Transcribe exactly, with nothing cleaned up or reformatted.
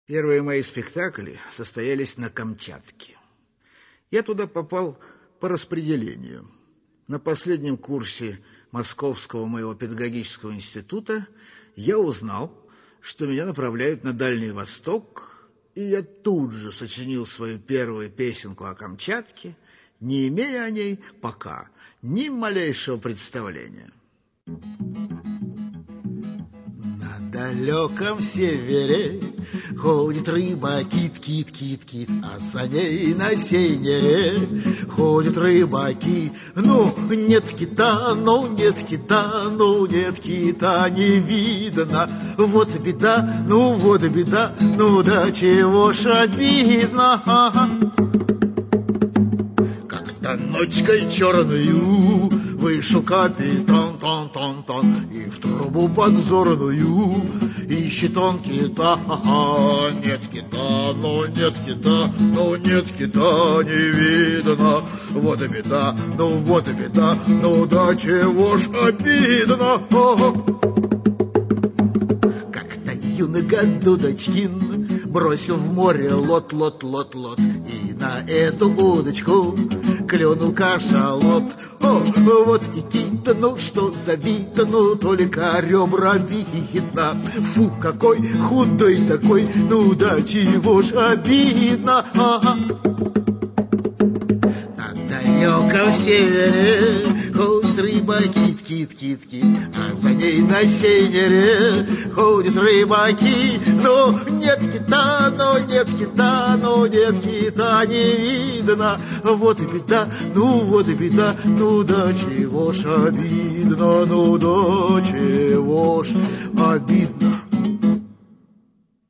Первые мои спектакли состоялись на Камчатке. Я туда попал по распределению. На последнем курсе Московского моего педагогического института я узнал, что меня направляют на Дальний Восток, и я тут же сочинил свою первую песенку о Камчатке, не имея о ней пока ни малейшего представления. На далеком севере ходит рыба, кит, кит, кит, кит, а за ней на севере ходят рыбаки. Ну, нет кита, ну, нет кита, ну, нет кита не видно. Вот беда, ну, вот беда, ну, да чего ж обидно. Как-то ночкой черную вышел капитан, тон, тон, тон, и в трубу подзорную ищет он кита. Ха-ха, нет кита, ну нет кита, ну нет кита не видно. Вот и беда, ну вот и беда, ну да чего ж обидно. Как-то юный Дудочкин бросил в море лот, лот, лот, лот, и на эту удочку клюнул кашалот. О, вот и кита, ну что за вид, ну только ребра видно. Фу, какой худой такой, ну да чего ж обидно. Ага. На далеком севере ходит рыба, кит, кит, кит, кит, а за ней на севере ходят рыбаки. Ну, нет кита, ну, нет кита, ну, нет кита не видно. Вот и беда, ну, вот и беда, ну, да чего ж обидно, ну, да чего ж обидно.